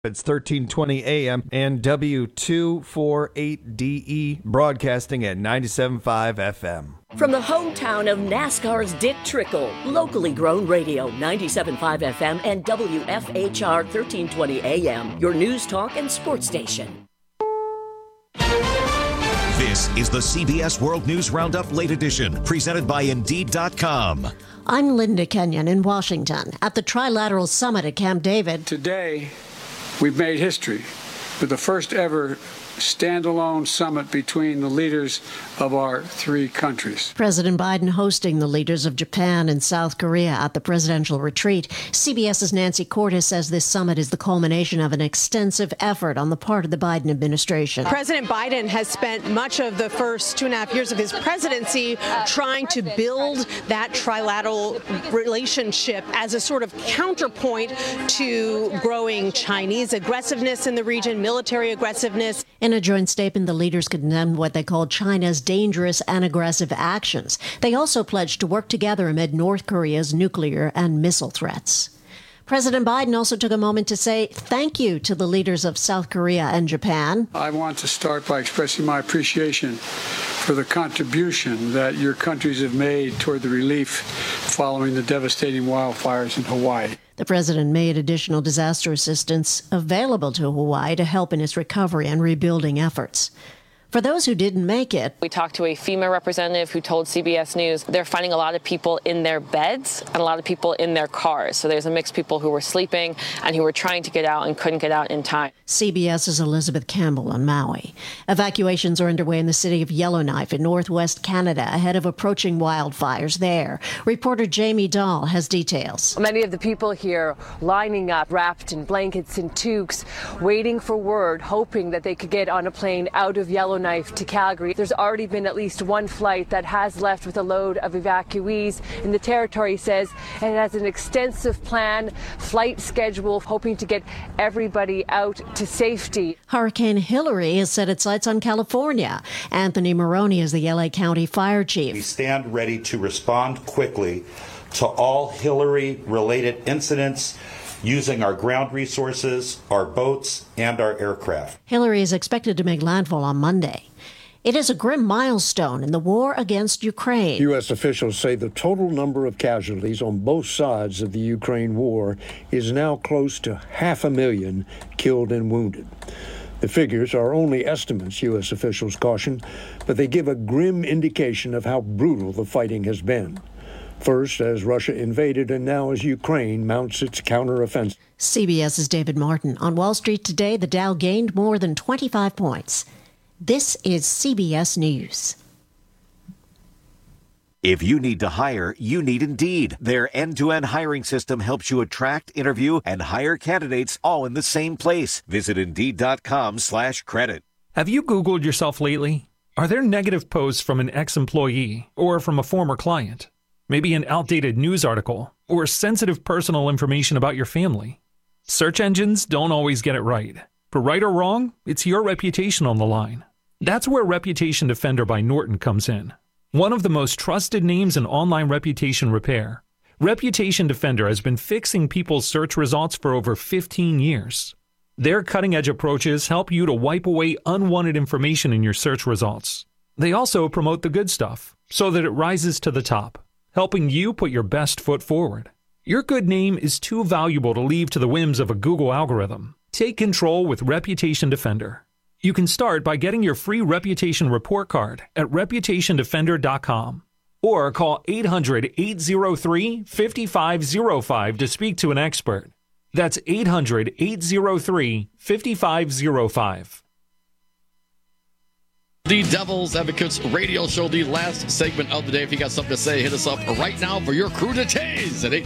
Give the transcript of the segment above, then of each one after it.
It's 1320 AM and W248DE broadcasting at 97.5 FM. From the hometown of NASCAR's Dick Trickle, locally grown radio, 97.5 FM and WFHR 1320 AM, your news, talk, and sports station. This is the CBS World News Roundup Late Edition, presented by Indeed.com. I'm Linda Kenyon in Washington at the Trilateral Summit at Camp David. Today, we've made history with the first ever standalone summit between the leaders of our three countries. President Biden hosting the leaders of Japan and South Korea at the presidential retreat. CBS's Nancy Cordes says this summit is the culmination of an extensive effort on the part of the Biden administration. President Biden has spent much of the first 2.5 years of his presidency trying to build that trilateral relationship as a sort of counterpoint to growing Chinese aggressiveness in the region, military aggressiveness. In a joint statement, the leaders condemned what they called China's dangerous and aggressive actions. They also pledged to work together amid North Korea's nuclear and missile threats. President Biden also took a moment to say thank you to the leaders of South Korea and Japan. I want to start by expressing my appreciation for the contribution that your countries have made toward the relief following the devastating wildfires in Hawaii. The president made additional disaster assistance available to Hawaii to help in its recovery and rebuilding efforts. For those who didn't make it, we talked to a FEMA representative who told CBS News they're finding a lot of people in their beds and a lot of people in their cars. So there's a mix of people who were sleeping and who were trying to get out and couldn't get out in time. CBS's Elizabeth Campbell on Maui. Evacuations are underway in the city of Yellowknife in northwest Canada ahead of approaching wildfires there. Reporter Jamie Dahl has details. Many of the people here lining up, wrapped in blankets and toques, waiting for word, hoping that they could get on a plane out of Yellowknife to Calgary. There's already been at least one flight that has left with a load of evacuees, and the territory says it has an extensive plan, flight schedule, hoping to get everybody out to safety. Hurricane Hillary has set its sights on California. Anthony Maroney is the LA County Fire Chief. We stand ready to respond quickly to all Hillary-related incidents using our ground resources, our boats, and our aircraft. Hillary is expected to make landfall on Monday. It is a grim milestone in the war against Ukraine. U.S. officials say the total number of casualties on both sides of the Ukraine war is now close to 500,000 killed and wounded. The figures are only estimates, U.S. officials caution, but they give a grim indication of how brutal the fighting has been. First, as Russia invaded, and now as Ukraine mounts its counteroffensive. CBS's David Martin. On Wall Street today, the Dow gained more than 25 points. This is CBS News. If you need to hire, you need Indeed. Their end-to-end hiring system helps you attract, interview, and hire candidates all in the same place. Visit Indeed.com/credit. Have you Googled yourself lately? Are there negative posts from an ex-employee or from a former client? Maybe an outdated news article, or sensitive personal information about your family. Search engines don't always get it right. For right or wrong, it's your reputation on the line. That's where Reputation Defender by Norton comes in. One of the most trusted names in online reputation repair, Reputation Defender has been fixing people's search results for over 15 years. Their cutting-edge approaches help you to wipe away unwanted information in your search results. They also promote the good stuff, so that it rises to the top, helping you put your best foot forward. Your good name is too valuable to leave to the whims of a Google algorithm. Take control with Reputation Defender. You can start by getting your free reputation report card at reputationdefender.com or call 800-803-5505 to speak to an expert. That's 800-803-5505. The Devil's Advocates radio show, the last segment of the day. If you got something to say, hit us up right now for your crudités at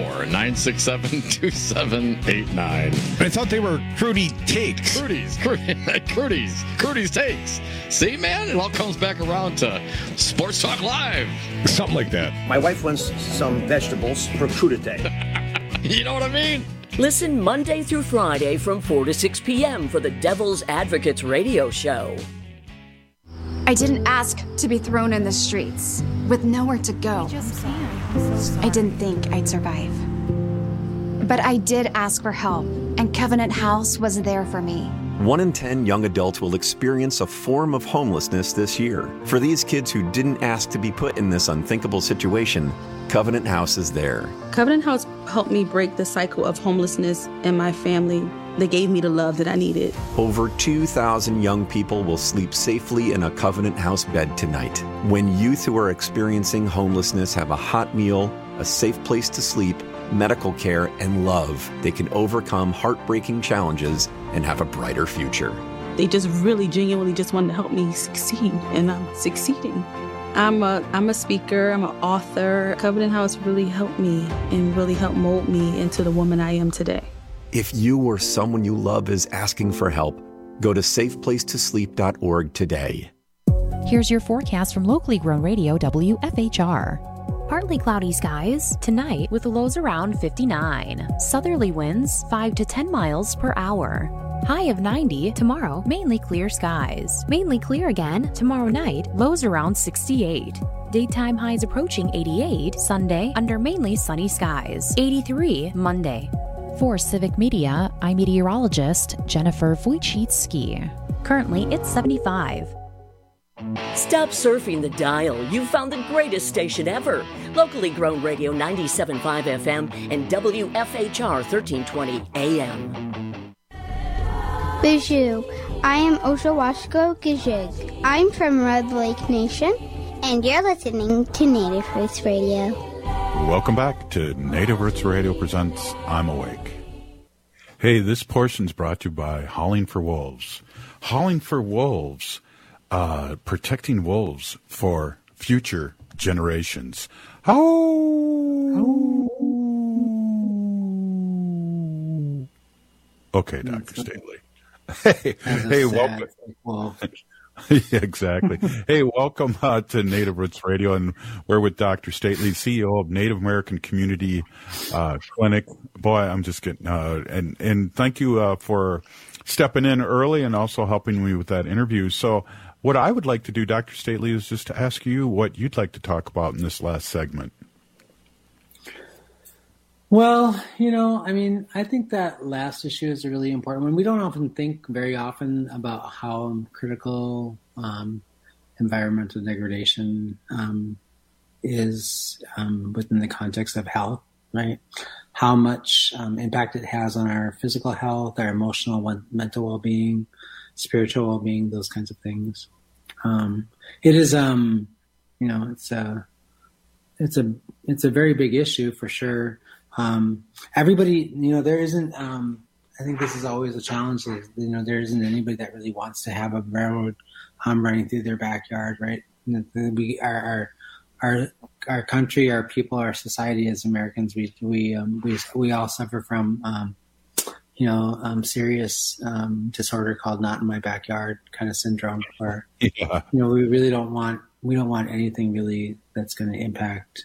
844-967-2789. I thought they were Crudy Takes. Crudy's Takes. See, man, it all comes back around to Sports Talk Live. Something like that. My wife wants some vegetables for crudité. You know what I mean? Listen Monday through Friday from 4 to 6 p.m. for the Devil's Advocates radio show. I didn't ask to be thrown in the streets with nowhere to go. I didn't think I'd survive. But I did ask for help, and Covenant House was there for me. 1 in 10 young adults will experience a form of homelessness this year. For these kids who didn't ask to be put in this unthinkable situation, Covenant House is there. Covenant House helped me break the cycle of homelessness in my family. They gave me the love that I needed. Over 2,000 young people will sleep safely in a Covenant House bed tonight. When youth who are experiencing homelessness have a hot meal, a safe place to sleep, medical care, and love, they can overcome heartbreaking challenges and have a brighter future. They just really genuinely just wanted to help me succeed, and I'm succeeding. I'm a speaker, I'm an author. Covenant House really helped me and really helped mold me into the woman I am today. If you or someone you love is asking for help, go to safeplacetosleep.org today. Here's your forecast from locally grown radio WFHR. Partly cloudy skies tonight with lows around 59. Southerly winds 5 to 10 miles per hour. High of 90 tomorrow, mainly clear skies. Mainly clear again tomorrow night, lows around 68. Daytime highs approaching 88 Sunday under mainly sunny skies. 83 Monday. For Civic Media, I'm meteorologist Jennifer Wojcicki. Currently, it's 75. Stop surfing the dial. You've found the greatest station ever. Locally grown radio 97.5 FM and WFHR 1320 AM. Bonjour, I am Oshawashko Gijig. I'm from Red Lake Nation, and you're listening to Native Roots Radio. Welcome back to Native Roots Radio presents I'm Awake. Hey, this portion's brought to you by Howling for Wolves. Howling for Wolves, protecting wolves for future generations. Okay, Dr. Stately. Hey, welcome. Yeah, exactly. Hey, welcome to Native Roots Radio, and we're with Dr. Stately, CEO of Native American Community Clinic. Boy, I'm just getting and thank you for stepping in early and also helping me with that interview. So, what I would like to do, Dr. Stately, is just to ask you what you'd like to talk about in this last segment. Well, I think that last issue is a really important one. We don't often think very often about how critical environmental degradation is within the context of health, right? How much impact it has on our physical health, our emotional, mental well-being, spiritual well-being, those kinds of things. It is, it's a very big issue for sure. Everybody, there isn't, I think this is always a challenge. There isn't anybody that really wants to have a railroad, running through their backyard, right? We, our country, our people, our society as Americans, we all suffer from, serious, disorder called not in my backyard kind of syndrome where, we really don't want anything really that's going to impact,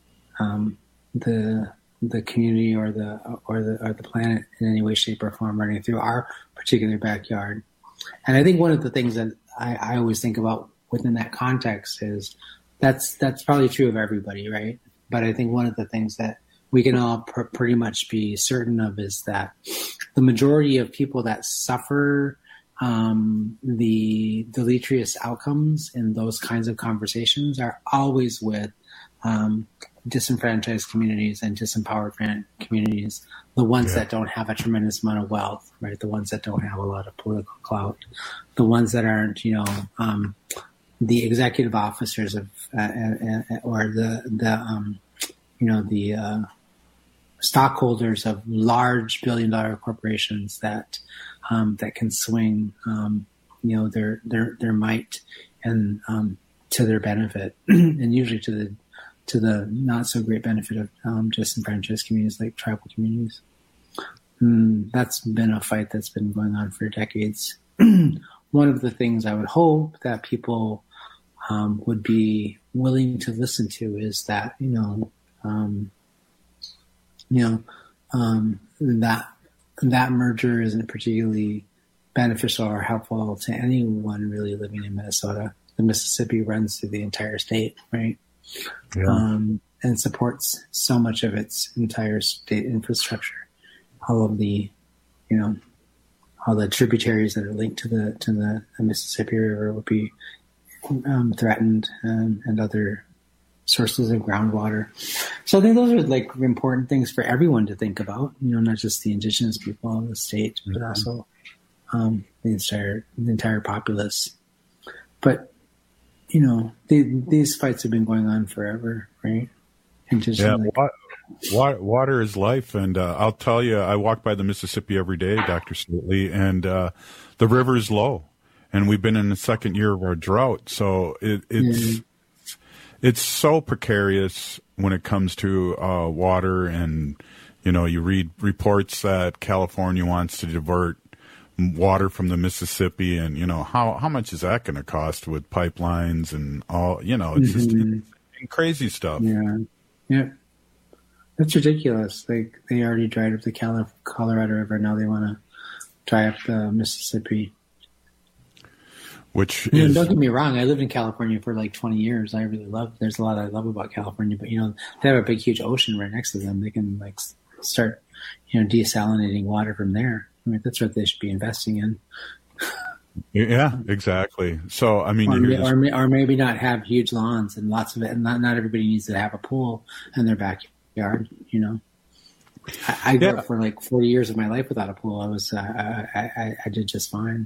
the community or the planet in any way, shape, or form running through our particular backyard. And I think one of the things that I always think about within that context is that's probably true of everybody, right? But I think one of the things that we can all pretty much be certain of is that the majority of people that suffer the deleterious outcomes in those kinds of conversations are always with disenfranchised communities and disempowered communities, the ones that don't have a tremendous amount of wealth, right? The ones that don't have a lot of political clout, the ones that aren't, the executive officers of, or the stockholders of large billion-dollar corporations that can swing, their might and to their benefit, and usually to the not so great benefit of disenfranchised communities like tribal communities. That's been a fight that's been going on for decades. One of the things I would hope that people would be willing to listen to is that that merger isn't particularly beneficial or helpful to anyone really living in Minnesota. The Mississippi runs through the entire state, right? Yeah. And supports so much of its entire state infrastructure. all of the, all the tributaries that are linked to the Mississippi River would be threatened, and other sources of groundwater. So I think those are like important things for everyone to think about, not just the indigenous people of the state, but also the entire populace. But, these fights have been going on forever, right? And just water is life. And I'll tell you, I walk by the Mississippi every day, Dr. Stately, and the river is low. And we've been in the second year of our drought. So it's so precarious when it comes to water. And, you read reports that California wants to divert water from the Mississippi, and how much is that going to cost with pipelines and all? It's just crazy stuff. Yeah, that's ridiculous. Like, they already dried up the Colorado River. Now they want to dry up the Mississippi. Which don't get me wrong. I lived in California for like 20 years. I really there's a lot I love about California, but they have a big, huge ocean right next to them. They can like start, desalinating water from there. I mean, that's what they should be investing in. Yeah, exactly. So, I mean, or maybe not have huge lawns and lots of it. And not everybody needs to have a pool in their backyard. I grew up for like 40 years of my life without a pool. I did just fine.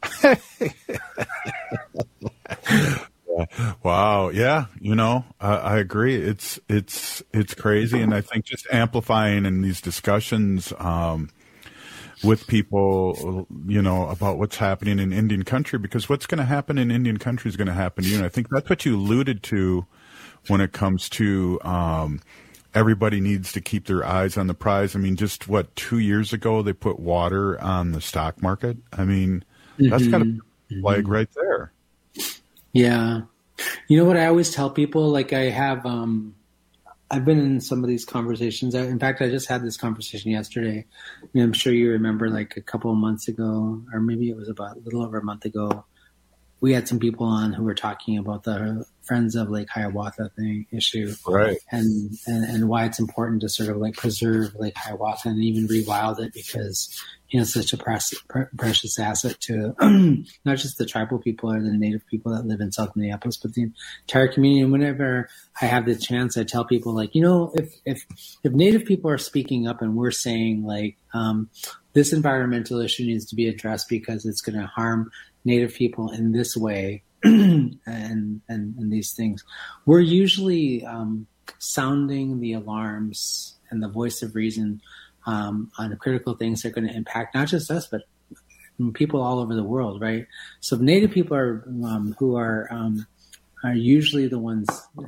Wow. Yeah. I agree. It's crazy. And I think just amplifying in these discussions, with people, about what's happening in Indian country, because what's going to happen in Indian country is going to happen to you. And I think that's what you alluded to when it comes to, everybody needs to keep their eyes on the prize. I mean, just 2 years ago, they put water on the stock market. I mean, that's got a flag right there. Yeah. You know what I always tell people? Like, I have, I've been in some of these conversations. In fact, I just had this conversation yesterday. I mean, I'm sure you remember, like a couple of months ago, or maybe it was about a little over a month ago, we had some people on who were talking about the Friends of Lake Hiawatha issue, right? And why it's important to sort of like preserve Lake Hiawatha and even rewild it, because it's such a precious asset to not just the tribal people or the native people that live in South Minneapolis, but the entire community. And whenever I have the chance, I tell people, like, if native people are speaking up and we're saying like this environmental issue needs to be addressed because it's going to harm native people in this way and these things, we're usually sounding the alarms and the voice of reason on critical things that are going to impact not just us, but people all over the world, right? So native people are who are usually the ones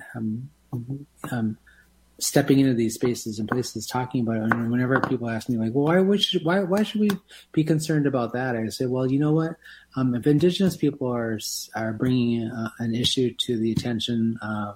stepping into these spaces and places talking about it. And whenever people ask me, like, well, why should we be concerned about that? I say, well, you know what? If Indigenous people are bringing an issue to the attention of,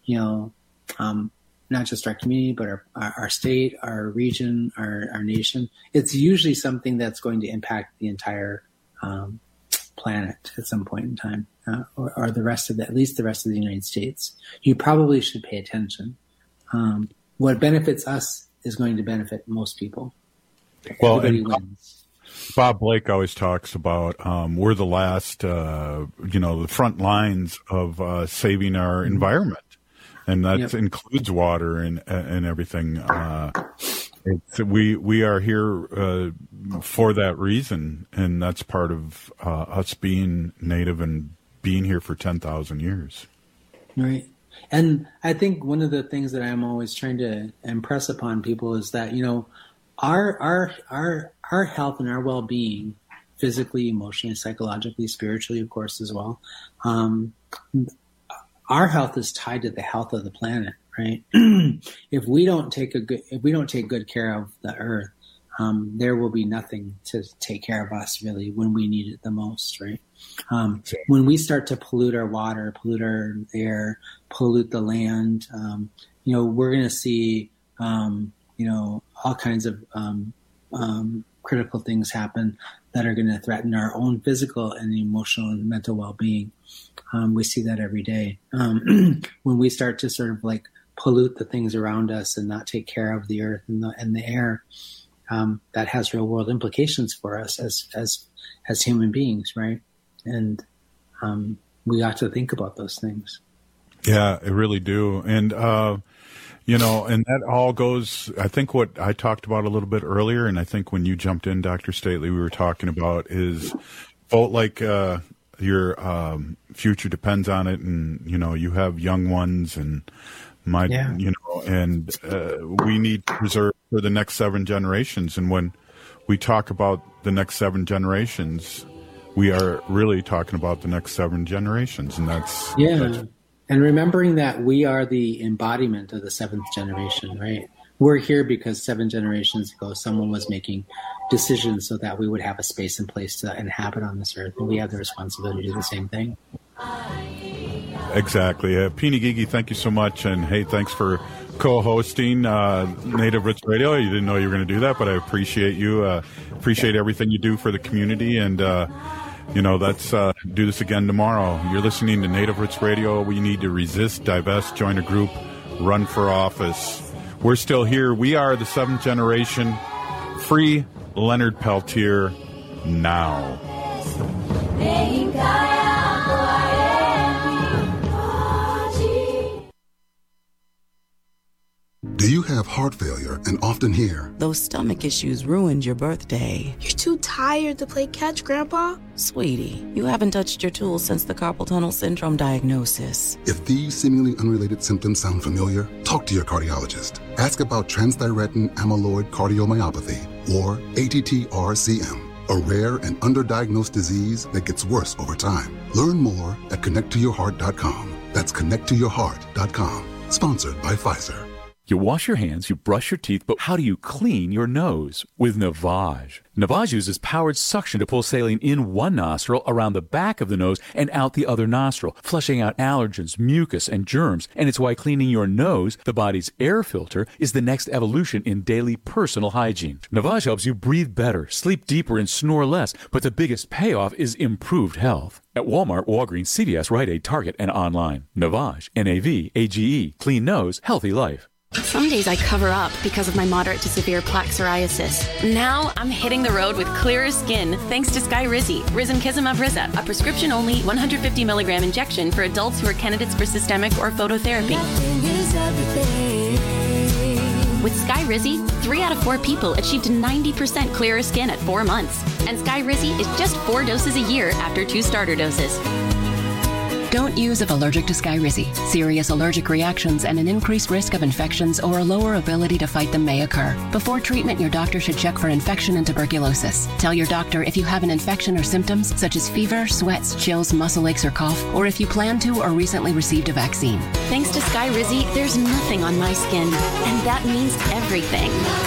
not just our community, but our state, our region, our nation, it's usually something that's going to impact the entire planet at some point in time, or at least the rest of the United States. You probably should pay attention. What benefits us is going to benefit most people. Well, everybody wins. Bob Blake always talks about we're the last, the front lines of saving our environment. And that includes water and everything. We are here for that reason, and that's part of us being native and being here for 10,000 years. Right. And I think one of the things that I'm always trying to impress upon people is that, our health and our well-being, physically, emotionally, psychologically, spiritually, of course, as well, our health is tied to the health of the planet, right? If we don't take good care of the earth, there will be nothing to take care of us really when we need it the most, right? When we start to pollute our water, pollute our air, pollute the land, we're going to see, all kinds of critical things happen that are going to threaten our own physical and emotional and mental well-being. We see that every day. When we start to sort of like pollute the things around us and not take care of the earth and the air, that has real world implications for us as human beings, right? And we ought to think about those things. Yeah, I really do. And, and that all goes, I think what I talked about a little bit earlier, and I think when you jumped in, Dr. Stately, we were talking about is vote like your future depends on it. And, you have young ones and we need to preserve for the next 7 generations. And when we talk about the next 7 generations, we are really talking about the next 7 generations. And that's and remembering that we are the embodiment of the 7th generation, right? We're here because 7 generations ago, someone was making decisions so that we would have a space and place to inhabit on this earth. And we have the responsibility to do the same thing. Exactly. Peony Gigi, thank you so much. And hey, thanks for co-hosting Native Roots Radio. You didn't know you were going to do that, but I appreciate you. Appreciate everything you do for the community. And, let's do this again tomorrow. You're listening to Native Roots Radio. We need to resist, divest, join a group, run for office. We're still here. We are the 7th generation. Free Leonard Peltier now. Do you have heart failure and often hear, "Those stomach issues ruined your birthday"? "You're too tired to play catch, Grandpa." Sweetie, you haven't touched your tools since the carpal tunnel syndrome diagnosis. If these seemingly unrelated symptoms sound familiar, talk to your cardiologist. Ask about transthyretin amyloid cardiomyopathy, or ATTR-CM, a rare and underdiagnosed disease that gets worse over time. Learn more at connecttoyourheart.com. That's connecttoyourheart.com. Sponsored by Pfizer. You wash your hands, you brush your teeth, but how do you clean your nose? With Navage. Navage uses powered suction to pull saline in one nostril, around the back of the nose, and out the other nostril, flushing out allergens, mucus, and germs. And it's why cleaning your nose, the body's air filter, is the next evolution in daily personal hygiene. Navage helps you breathe better, sleep deeper, and snore less, but the biggest payoff is improved health. At Walmart, Walgreens, CVS, Rite Aid, Target, and online. Navage. N-A-V-A-G-E. Clean nose, healthy life. Some days I cover up because of my moderate to severe plaque psoriasis. Now I'm hitting the road with clearer skin thanks to Skyrizi, Risankizumab Riza, a prescription-only 150 milligram injection for adults who are candidates for systemic or phototherapy. With Skyrizi, 3 out of 4 people achieved 90% clearer skin at 4 months. And Skyrizi is just 4 doses a year after 2 starter doses. Don't use if allergic to Skyrizi. Serious allergic reactions and an increased risk of infections or a lower ability to fight them may occur. Before treatment, your doctor should check for infection and tuberculosis. Tell your doctor if you have an infection or symptoms such as fever, sweats, chills, muscle aches, or cough, or if you plan to or recently received a vaccine. Thanks to Skyrizi, there's nothing on my skin, and that means everything.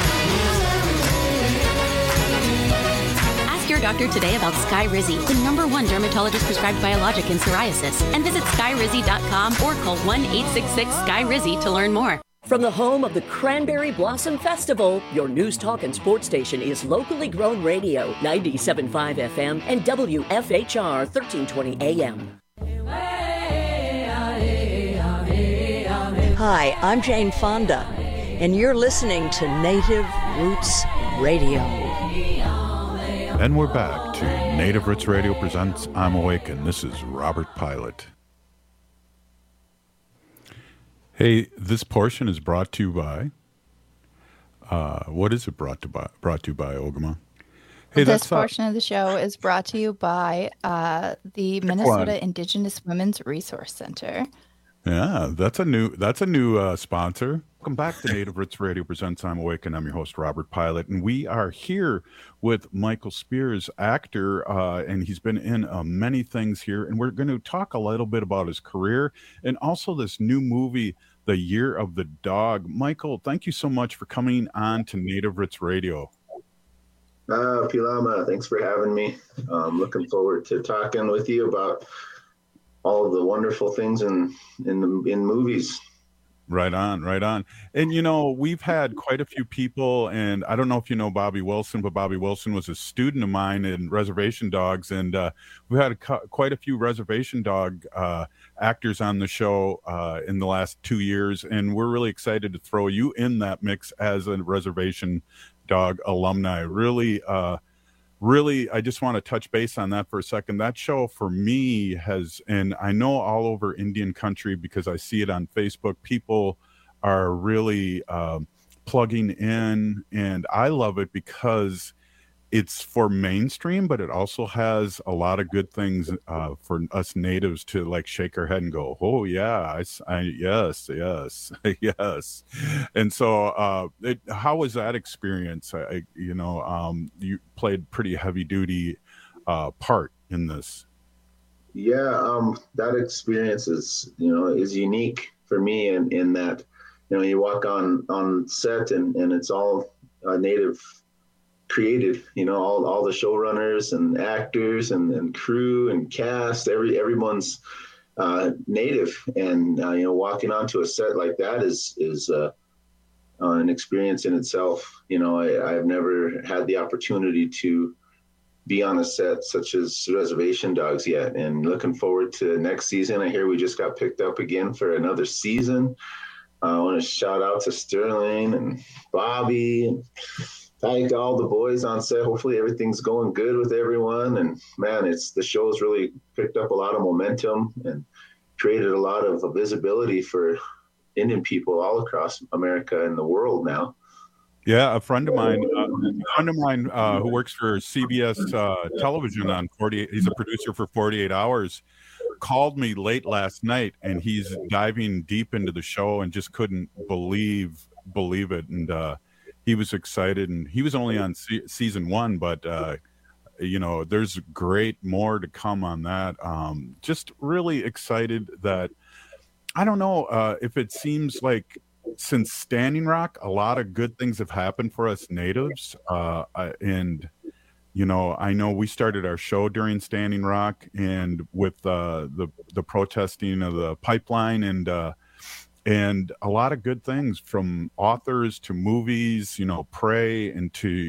Your doctor today about Skyrizi, the #1 dermatologist prescribed biologic in psoriasis, and visit skyrizi.com or call 1-866-SKY-RIZI to learn more. From the home of the Cranberry Blossom Festival, your news, talk, and sports station is locally grown radio, 97.5 FM and WFHR 1320 AM. Hi, I'm Jane Fonda, and you're listening to Native Roots Radio. And we're back to Native Roots Radio presents I'm Awake, and this is Robert Pilot. Hey, this portion is brought to you by, what is it brought to you by, Ogama? Hey, this portion of the show is brought to you by the Minnesota Indigenous Women's Resource Center. Yeah, that's a new sponsor. Welcome back to Native Roots Radio presents I'm Awake, and I'm your host, Robert Pilot. And we are here with Michael Spears, actor, and he's been in many things here. And we're going to talk a little bit about his career and also this new movie, The Year of the Dog. Michael, thank you so much for coming on to Native Roots Radio. Pilama, thanks for having me. Looking forward to talking with you about all of the wonderful things in movies. Right on. And, you know, we've had quite a few people, and I don't know if you know Bobby Wilson, but Bobby Wilson was a student of mine in Reservation Dogs, and we've had quite a few Reservation Dog actors on the show in the last 2 years, and we're really excited to throw you in that mix as a Reservation Dog alumni. Really, I just want to touch base on that for a second. That show for me has, and I know all over Indian country because I see it on Facebook, people are really plugging in, and I love it because it's for mainstream, but it also has a lot of good things for us natives to like shake our head and go, oh yeah, yes, yes. And so how was that experience? You played pretty heavy duty part in this. Yeah, that experience is unique for me in that, you walk on set and it's all native created, all the showrunners and actors and crew and cast, everyone's native, and walking onto a set like that is an experience in itself. I've never had the opportunity to be on a set such as Reservation Dogs yet, and looking forward to next season. I hear we just got picked up again for another season. I want to shout out to Sterling and Bobby and all the boys on set. Hopefully everything's going good with everyone. And man, the show's really picked up a lot of momentum and created a lot of visibility for Indian people all across America and the world now. Yeah, a friend of mine who works for CBS television on 48, he's a producer for 48 Hours, called me late last night, and he's diving deep into the show and just couldn't believe it. And he was excited, and he was only on season 1, but there's great more to come on that. Just really excited that, I don't know if it seems like since Standing Rock, a lot of good things have happened for us natives. And I know we started our show during Standing Rock, and with the protesting of the pipeline, and a lot of good things from authors to movies, Prey, and to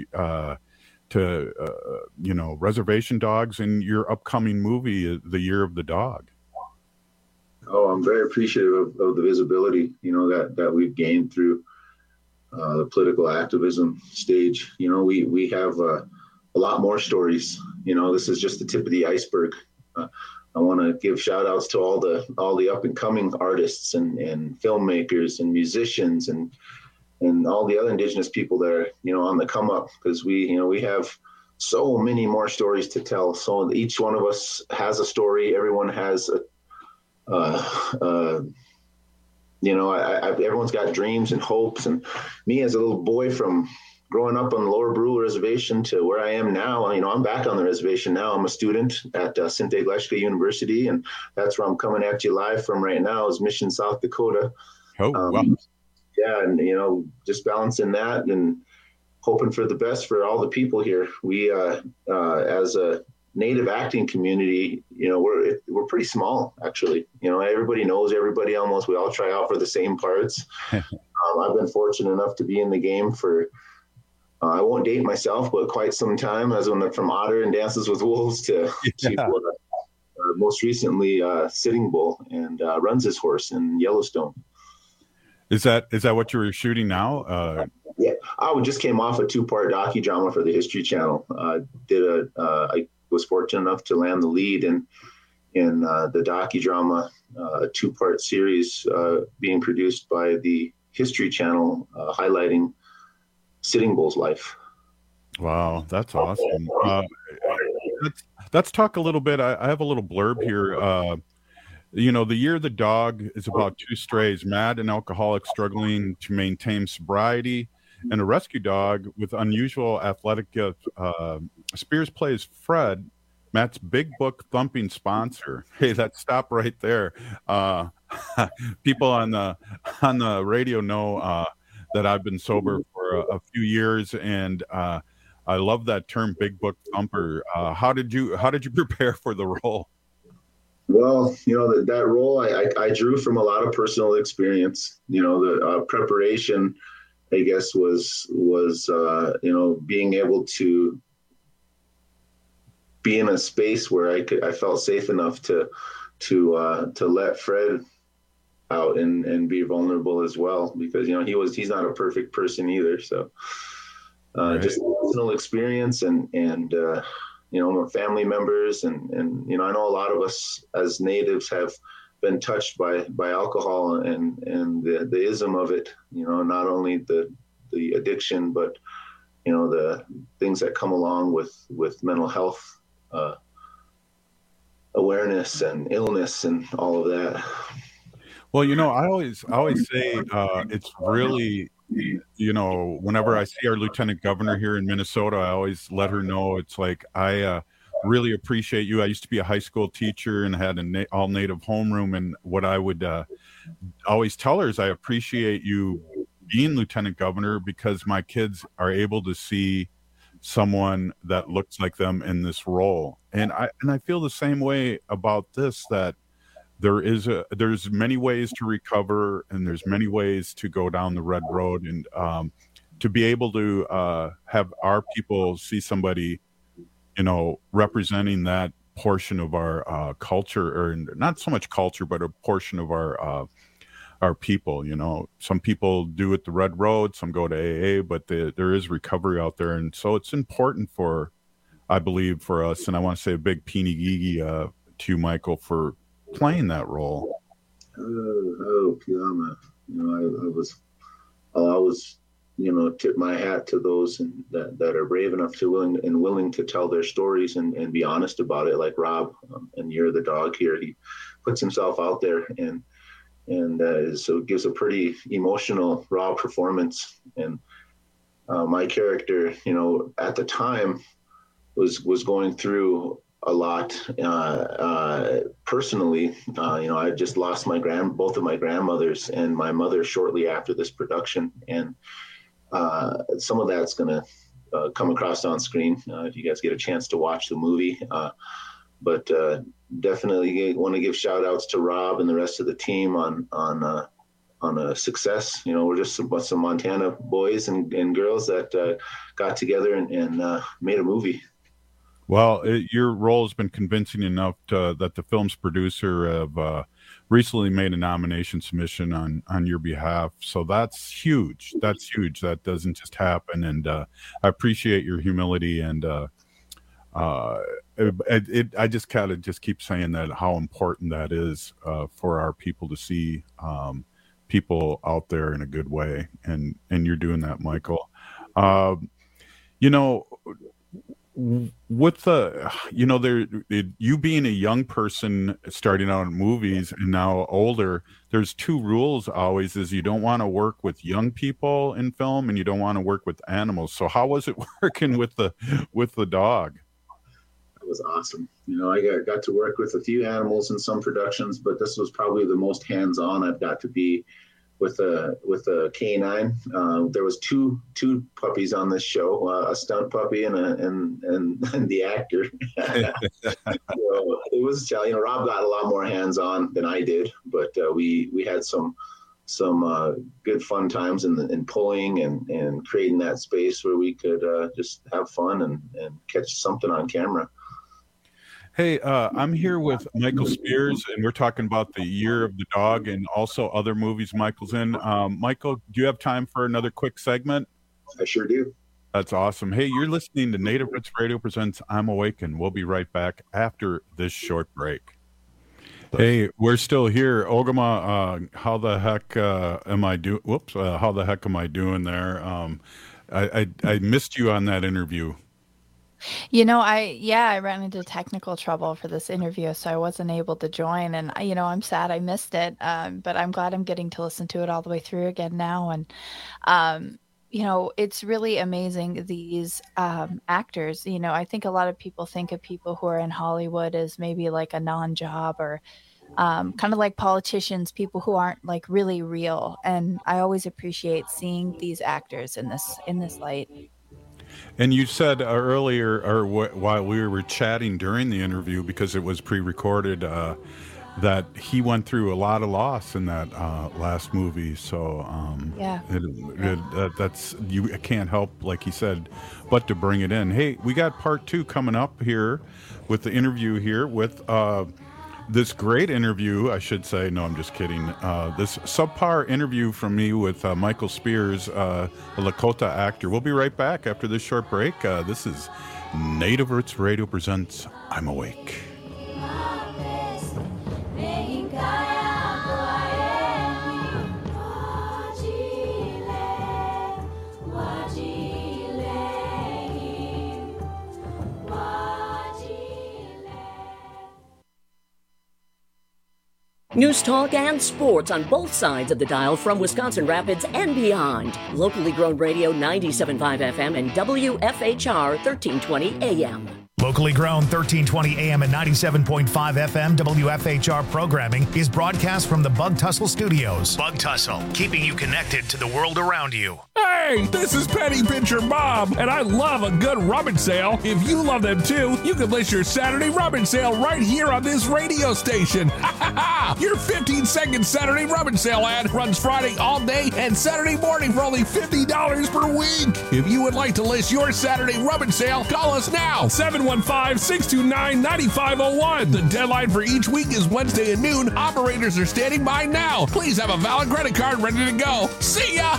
Reservation Dogs, and your upcoming movie, The Year of the Dog. Oh, I'm very appreciative of the visibility, that we've gained through the political activism stage. We have a lot more stories. This is just the tip of the iceberg. I want to give shout outs to all the up and coming artists and filmmakers and musicians and all the other Indigenous people that are, on the come up, because we have so many more stories to tell. So each one of us has a story. Everyone has everyone's got dreams and hopes. And me as a little boy from growing up on the Lower Brule Reservation to where I am now, I'm back on the reservation now. I'm a student at Sinte Gleshka University, and that's where I'm coming at you live from right now, is Mission, South Dakota. Oh, wow. Yeah, and, just balancing that and hoping for the best for all the people here. We, as a Native acting community, we're pretty small, actually. Everybody knows everybody almost. We all try out for the same parts. I've been fortunate enough to be in the game for I won't date myself, but quite some time. As from Otter and Dances with Wolves to most recently Sitting Bull and Runs His Horse in Yellowstone. Is that what you were shooting now? Yeah, I just came off a 2-part docudrama for the History Channel. I was fortunate enough to land the lead in the docudrama, a 2-part series being produced by the History Channel, highlighting Sitting Bull's life. Wow, that's awesome. Let's talk a little bit. I have a little blurb here. The Year of the Dog is about 2 strays, mad and alcoholic, struggling to maintain sobriety, and a rescue dog with unusual athletic gifts. Spears plays Fred, Matt's big book thumping sponsor. Hey, let's stop right there. People on the radio know that I've been sober for a few years, and I love that term, big book thumper. How did you prepare for the role? Well, that role I drew from a lot of personal experience. The preparation, I guess, was being able to be in a space where I felt safe enough to let Fred out and be vulnerable as well, because he's not a perfect person either. So just personal experience and my family members and I know a lot of us as natives have been touched by alcohol and the ism of it, not only the addiction, but the things that come along with mental health awareness and illness and all of that. Well, I always say it's really, whenever I see our lieutenant governor here in Minnesota, I always let her know it's like, I really appreciate you. I used to be a high school teacher and had an all native homeroom. And what I would always tell her is I appreciate you being lieutenant governor because my kids are able to see someone that looks like them in this role. And I feel the same way about this, that there's many ways to recover and there's many ways to go down the red road, and to be able to have our people see somebody, representing that portion of our culture, or not so much culture, but a portion of our people. Some people do it the red road, some go to AA, but there is recovery out there. And so it's important I believe for us, and I want to say a big Pini Gigi to you, Michael, for playing that role. Piama, I'll always, tip my hat to those that are brave enough to willing to tell their stories and be honest about it. Like Rob, and You're the Dog here, he puts himself out there and so it gives a pretty emotional, raw performance. And my character, at the time was going through a lot personally. I just lost both of my grandmothers and my mother shortly after this production, and some of that's going to come across on screen if you guys get a chance to watch the movie. But definitely want to give shout outs to Rob and the rest of the team on a success. We're just some Montana boys and girls that got together and made a movie. Well, your role has been convincing enough that the film's producer have recently made a nomination submission on your behalf. So that's huge. That's huge. That doesn't just happen. And I appreciate your humility. And I just kind of just keep saying that, how important that is for our people to see people out there in a good way. And you're doing that, Michael. With you being a young person starting out in movies and now older, there's two rules always: is you don't want to work with young people in film and you don't want to work with animals. So how was it working with the dog? It was awesome. I got to work with a few animals in some productions, but this was probably the most hands-on I've got to be with a canine. There was two puppies on this show, a stunt puppy and the actor. So it was, Rob got a lot more hands-on than I did, but we had some good fun times in pulling and creating that space where we could just have fun and catch something on camera. Hey, I'm here with Michael Spears, and we're talking about the Year of the Dog and also other movies Michael's in. Michael, do you have time for another quick segment? I sure do. That's awesome. Hey, you're listening to Native Roots Radio presents I'm Awake, and we'll be right back after this short break. Hey, we're still here. Ogama, how the heck am I doing? Whoops, how the heck am I doing there? I missed you on that interview. I ran into technical trouble for this interview, so I wasn't able to join. And, I'm sad I missed it, but I'm glad I'm getting to listen to it all the way through again now. And, it's really amazing, these actors. I think a lot of people think of people who are in Hollywood as maybe like a non-job or kind of like politicians, people who aren't like really real. And I always appreciate seeing these actors in this light. And you said earlier, or while we were chatting during the interview, because it was pre-recorded, that he went through a lot of loss in that last movie. So that's you can't help, like he said, but to bring it in. Hey, we got part 2 coming up here with the interview here with this great interview, I should say. No, I'm just kidding. This subpar interview from me with Michael Spears, a Lakota actor. We'll be right back after this short break. This is Native Roots Radio presents I'm Awake. News, talk, and sports on both sides of the dial from Wisconsin Rapids and beyond. Locally grown radio 97.5 FM and WFHR 1320 AM. Locally grown 1320 AM and 97.5 FM WFHR programming is broadcast from the Bug Tussle Studios. Bug Tussle, keeping you connected to the world around you. Hey, this is Penny Pincher Bob, and I love a good rummage sale. If you love them too, you can list your Saturday rummage sale right here on this radio station. Your 15-second Saturday rummage sale ad runs Friday all day and Saturday morning for only $50 per week. If you would like to list your Saturday rummage sale, call us now, 715-629-9501. The deadline for each week is Wednesday at noon. Operators are standing by now. Please have a valid credit card ready to go. See ya!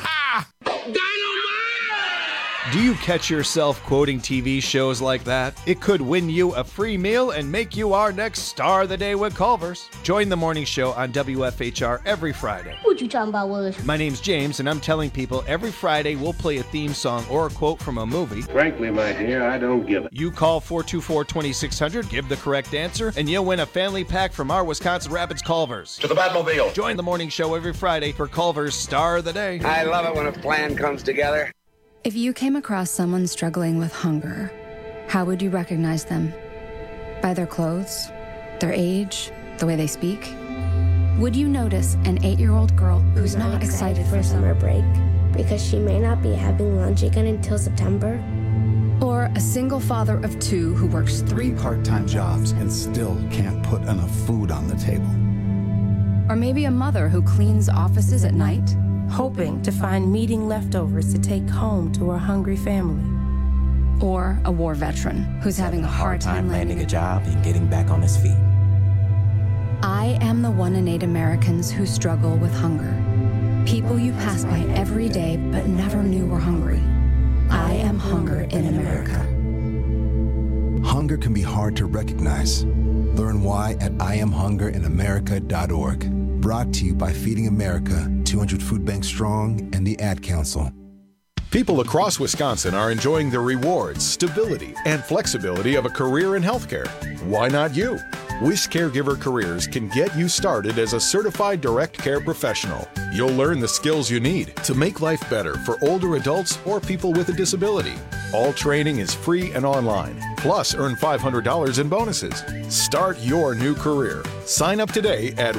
Do you catch yourself quoting TV shows like that? It could win you a free meal and make you our next star of the day with Culver's. Join the morning show on WFHR every Friday. What you talking about, Willis? My name's James, and I'm telling people every Friday we'll play a theme song or a quote from a movie. Frankly, my dear, I don't give it. You call 424-2600, give the correct answer, and you'll win a family pack from our Wisconsin Rapids Culver's. To the Batmobile. Join the morning show every Friday for Culver's Star of the Day. I love it when a plan comes together. If you came across someone struggling with hunger, how would you recognize them? By their clothes, their age, the way they speak? Would you notice an 8-year-old girl who's not excited for summer break because she may not be having lunch again until September? Or a single father of 2 who works 3 part-time jobs and still can't put enough food on the table? Or maybe a mother who cleans offices at night, hoping to find meeting leftovers to take home to her hungry family. Or a war veteran who's having a hard time landing a job and getting back on his feet. I am the one in 8 Americans who struggle with hunger. People you pass by every day but never knew were hungry. I am hunger in America. Hunger can be hard to recognize. Learn why at IamHungerInAmerica.org. Brought to you by Feeding America, 200 Food Banks Strong, and the Ad Council. People across Wisconsin are enjoying the rewards, stability, and flexibility of a career in healthcare. Why not you? WIS Caregiver Careers can get you started as a certified direct care professional. You'll learn the skills you need to make life better for older adults or people with a disability. All training is free and online. Plus, earn $500 in bonuses. Start your new career. Sign up today at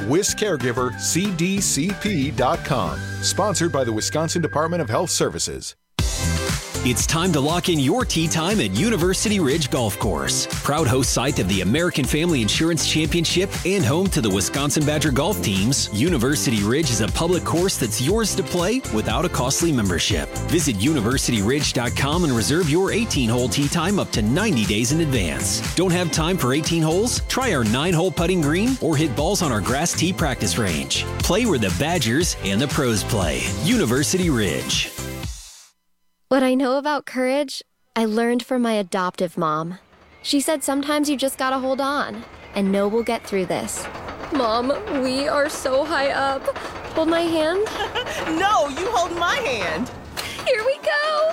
WisCaregiverCDCP.com. Sponsored by the Wisconsin Department of Health Services. It's time to lock in your tee time at University Ridge Golf Course. Proud host site of the American Family Insurance Championship and home to the Wisconsin Badger golf teams, University Ridge is a public course that's yours to play without a costly membership. Visit universityridge.com and reserve your 18-hole tee time up to 90 days in advance. Don't have time for 18 holes? Try our 9-hole putting green or hit balls on our grass tee practice range. Play where the Badgers and the pros play. University Ridge. What I know about courage, I learned from my adoptive mom. She said sometimes you just gotta hold on and know we'll get through this. Mom, we are so high up. Hold my hand. No, you hold my hand. Here we go.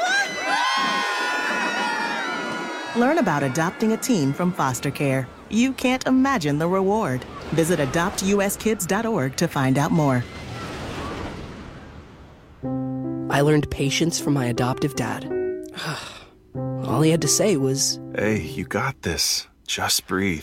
Learn about adopting a teen from foster care. You can't imagine the reward. Visit adoptuskids.org to find out more. I learned patience from my adoptive dad. All he had to say was, "Hey, you got this. Just breathe."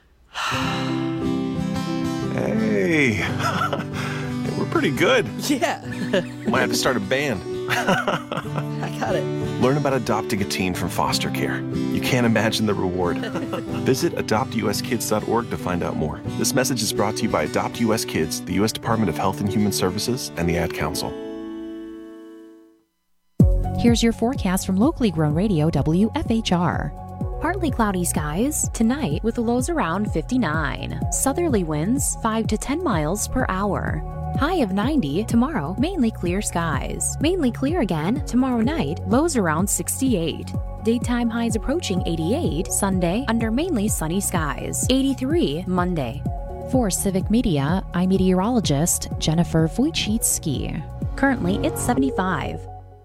Hey, we're pretty good. Yeah. Might have to start a band. I got it. Learn about adopting a teen from foster care. You can't imagine the reward. Visit adoptuskids.org to find out more. This message is brought to you by Adopt US Kids, the U.S. Department of Health and Human Services, and the Ad Council. Here's your forecast from locally grown radio WFHR. Partly cloudy skies tonight with lows around 59. Southerly winds 5 to 10 miles per hour. High of 90 tomorrow, mainly clear skies. Mainly clear again tomorrow night, lows around 68. Daytime highs approaching 88 Sunday under mainly sunny skies. 83 Monday. For Civic Media, I'm meteorologist Jennifer Wojcicki. Currently, it's 75.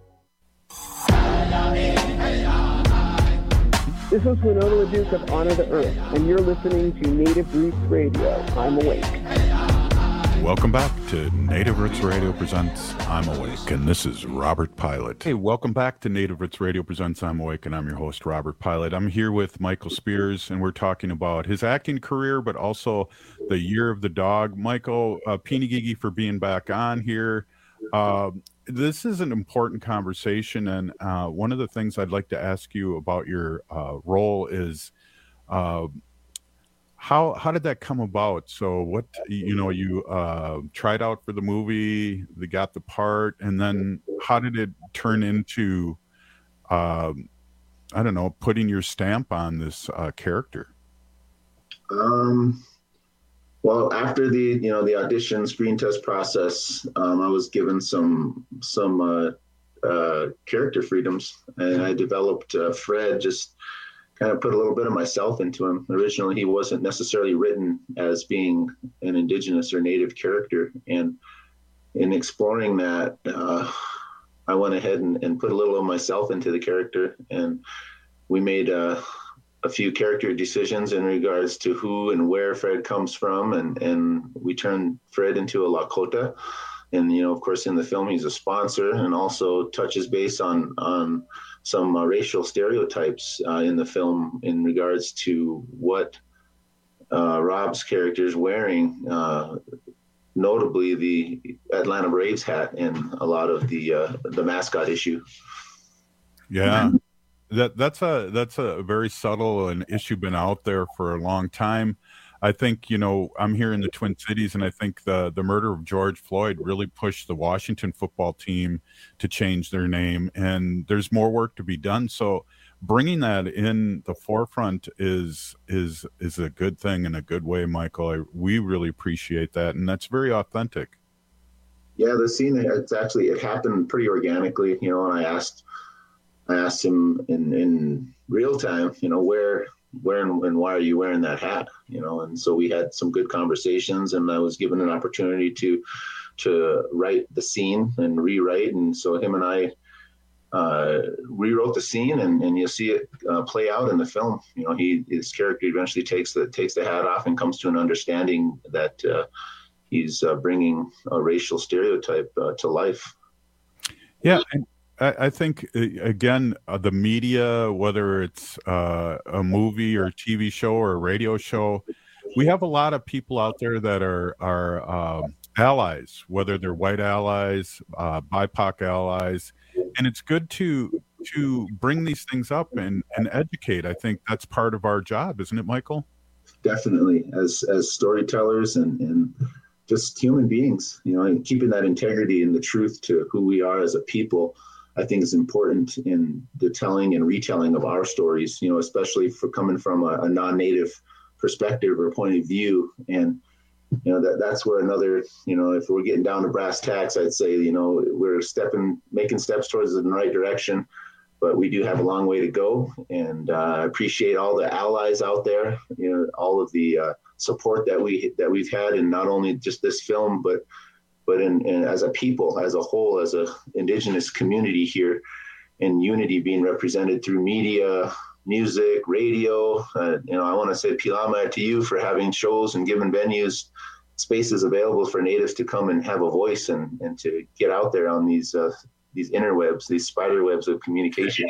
This is Winona LaDuke of Honor the Earth, and you're listening to Native Roots Radio. I'm Awake. Welcome back to Native Roots Radio Presents I'm Awake, and this is Robert Pilot. Hey, welcome back to Native Roots Radio Presents I'm Awake, and I'm your host, Robert Pilot. I'm here with Michael Spears, and we're talking about his acting career, but also the Year of the Dog. Michael, Pinigigi for being back on here. This is an important conversation, and one of the things I'd like to ask you about your role is how did that come about? So what, you tried out for the movie, they got the part, and then how did it turn into, putting your stamp on this character? Well, after the audition screen test process, I was given some character freedoms, and I developed Fred. Just kind of put a little bit of myself into him. Originally, he wasn't necessarily written as being an indigenous or native character, and in exploring that, I went ahead and put a little of myself into the character, and we made a few character decisions in regards to who and where Fred comes from, and we turned Fred into a Lakota, and of course in the film he's a sponsor, and also touches base on some racial stereotypes in the film in regards to what Rob's character is wearing, notably the Atlanta Braves hat in a lot of the mascot issue. Yeah. That's a very subtle an issue been out there for a long time. I think, I'm here in the Twin Cities, and I think the murder of George Floyd really pushed the Washington football team to change their name, and there's more work to be done. So bringing that in the forefront is a good thing in a good way, Michael. We really appreciate that, and that's very authentic. Yeah, the scene, it happened pretty organically, and I asked him in real time, where and why are you wearing that hat? And so we had some good conversations, and I was given an opportunity to write the scene and rewrite. And so him and I rewrote the scene, and you'll see it play out in the film. His character eventually takes the hat off and comes to an understanding that he's bringing a racial stereotype to life. Yeah. I think, again, the media, whether it's a movie or a TV show or a radio show, we have a lot of people out there that are allies, whether they're white allies, BIPOC allies, and it's good to bring these things up and educate. I think that's part of our job, isn't it, Michael? Definitely, as storytellers and just human beings, keeping that integrity and the truth to who we are as a people, I think is important in the telling and retelling of our stories, especially for coming from a non-native perspective or point of view. And, that's where another, if we're getting down to brass tacks, I'd say, we're making steps towards the right direction, but we do have a long way to go. And I appreciate all the allies out there, all of the support that we've had in not only just this film, but in as a people, as a whole, as a indigenous community here, in unity being represented through media, music, radio. I want to say Pilama to you for having shows and giving venues spaces available for natives to come and have a voice and to get out there on these interwebs, these spider webs of communication.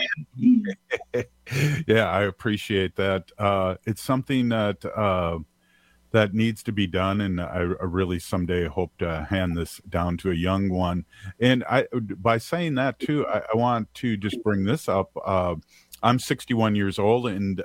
Yeah, I appreciate that. It's something that needs to be done, and I really someday hope to hand this down to a young one. And by saying that too, I want to just bring this up. I'm 61 years old, and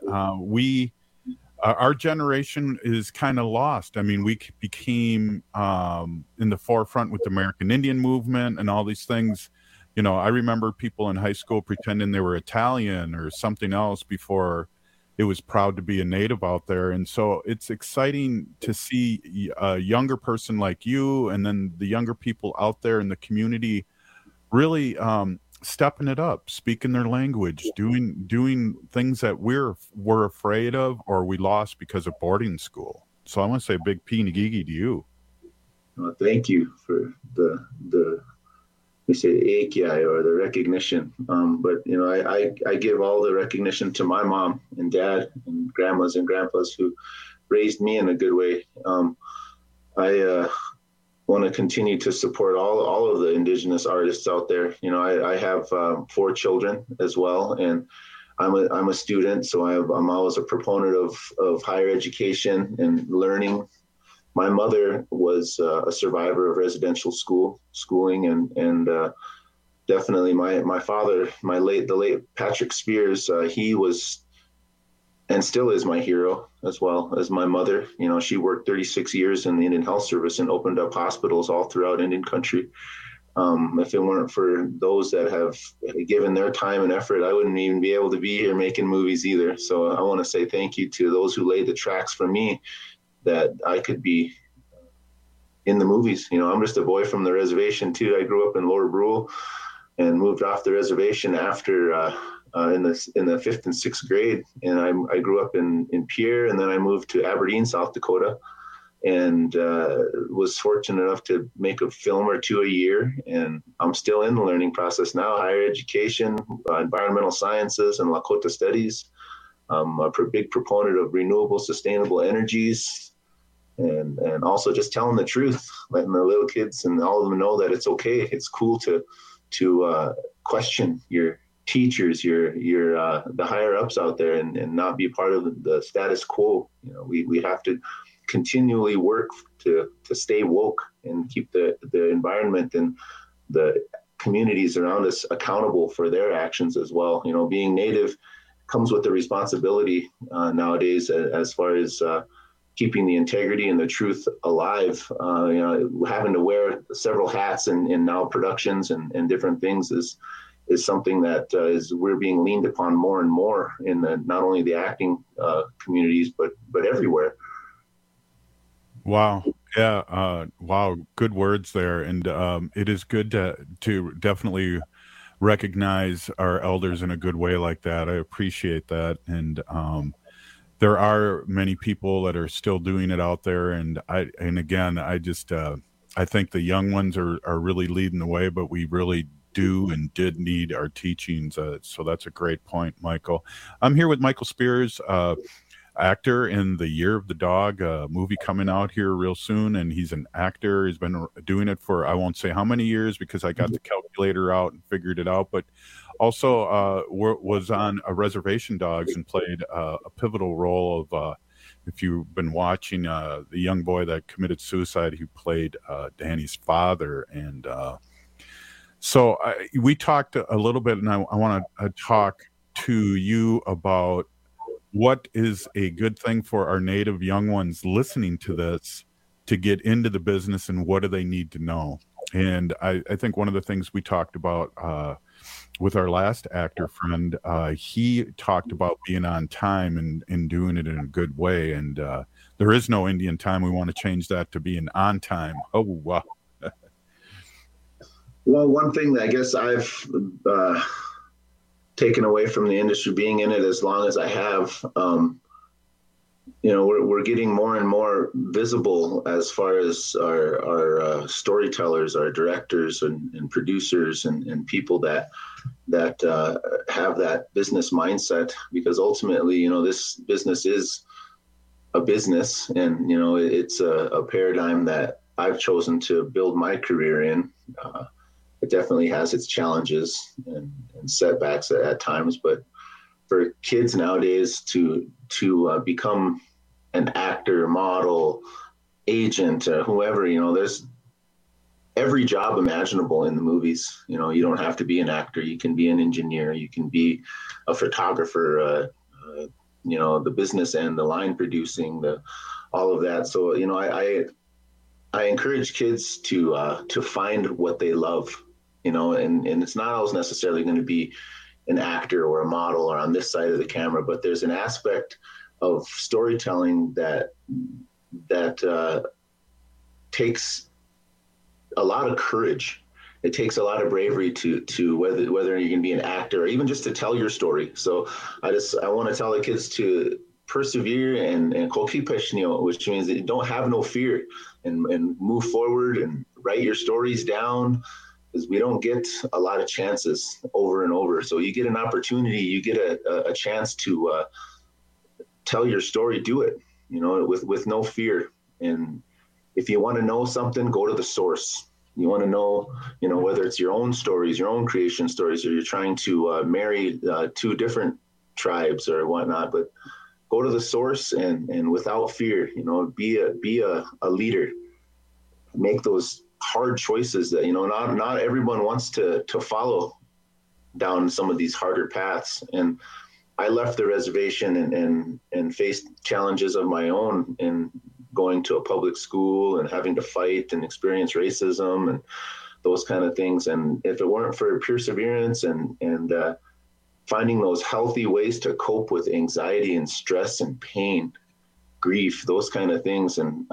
our generation is kind of lost. I mean, we became in the forefront with the American Indian movement and all these things. I remember people in high school pretending they were Italian or something else before it was proud to be a Native out there. And so it's exciting to see a younger person like you, and then the younger people out there in the community really stepping it up, speaking their language, doing things that we're afraid of or we lost because of boarding school. So I want to say a big Pinigigi to you. Well, thank you for the we say AKI or the recognition. But you know, I give all the recognition to my mom and dad and grandmas and grandpas who raised me in a good way. I want to continue to support all of the Indigenous artists out there. You know, I have 4 children as well, and I'm a student, so I'm always a proponent of higher education and learning. My mother was a survivor of residential schooling, and definitely my father, the late Patrick Spears, he was and still is my hero, as well as my mother. You know, she worked 36 years in the Indian Health Service and opened up hospitals all throughout Indian country. If it weren't for those that have given their time and effort, I wouldn't even be able to be here making movies either. So I want to say thank you to those who laid the tracks for me, that I could be in the movies. You know, I'm just a boy from the reservation too. I grew up in Lower Brule and moved off the reservation after in the 5th and 6th grade. And I grew up in Pierre, and then I moved to Aberdeen, South Dakota, and was fortunate enough to make a film or 2 a year. And I'm still in the learning process now, higher education, environmental sciences, and Lakota studies. I'm a big proponent of renewable, sustainable energies, and also just telling the truth, letting the little kids and all of them know that it's okay. It's cool to question your teachers, your the higher ups out there, and not be part of the status quo. You know, we have to continually work to stay woke and keep the environment and the communities around us accountable for their actions as well. You know, being Native comes with the responsibility nowadays as far as keeping the integrity and the truth alive. You know, having to wear several hats in now productions and different things is something that we're being leaned upon more and more in not only the acting communities but everywhere. Wow. Yeah. Wow. Good words there. And it is good to definitely recognize our elders in a good way like that. I appreciate that. And there are many people that are still doing it out there. And I think the young ones are really leading the way, but we really do and did need our teachings. So that's a great point, Michael. I'm here with Michael Spears, actor in The Year of the Dog, a movie coming out here real soon, and he's an actor. He's been doing it for, I won't say how many years because I got the calculator out and figured it out, but also was on a Reservation Dogs and played a pivotal role of if you've been watching the young boy that committed suicide, he played Danny's father. And so we talked a little bit, and I want to talk to you about what is a good thing for our Native young ones listening to this to get into the business, and what do they need to know? And I think one of the things we talked about with our last actor friend, he talked about being on time and doing it in a good way. And there is no Indian time. We want to change that to being on time. Oh, wow. Well, one thing that I guess I've taken away from the industry, being in it as long as I have, you know, we're getting more and more visible as far as our storytellers, our directors and producers and people that have that business mindset, because ultimately, you know, this business is a business, and, you know, it's a paradigm that I've chosen to build my career in. It definitely has its challenges and setbacks at times, but for kids nowadays to become an actor, model, agent, whoever, you know, there's every job imaginable in the movies. You know, you don't have to be an actor. You can be an engineer. You can be a photographer, you know, the business end, the line producing, all of that. So, you know, I encourage kids to find what they love, you know, and it's not always necessarily going to be, an actor or a model or on this side of the camera, but there's an aspect of storytelling that takes a lot of courage. It takes a lot of bravery to whether you can be an actor or even just to tell your story. So I want to tell the kids to persevere and which means that you don't have no fear and move forward and write your stories down, because we don't get a lot of chances over and over. So you get an opportunity, you get a chance to tell your story, do it, with no fear. And if you want to know something, go to the source. You want to know, whether it's your own stories, your own creation stories, or you're trying to marry two different tribes or whatnot, but go to the source and without fear, be a leader. Make those hard choices that, not everyone wants to follow down some of these harder paths. And I left the reservation and faced challenges of my own in going to a public school and having to fight and experience racism and those kind of things. And if it weren't for perseverance and finding those healthy ways to cope with anxiety and stress and pain, grief, those kind of things, and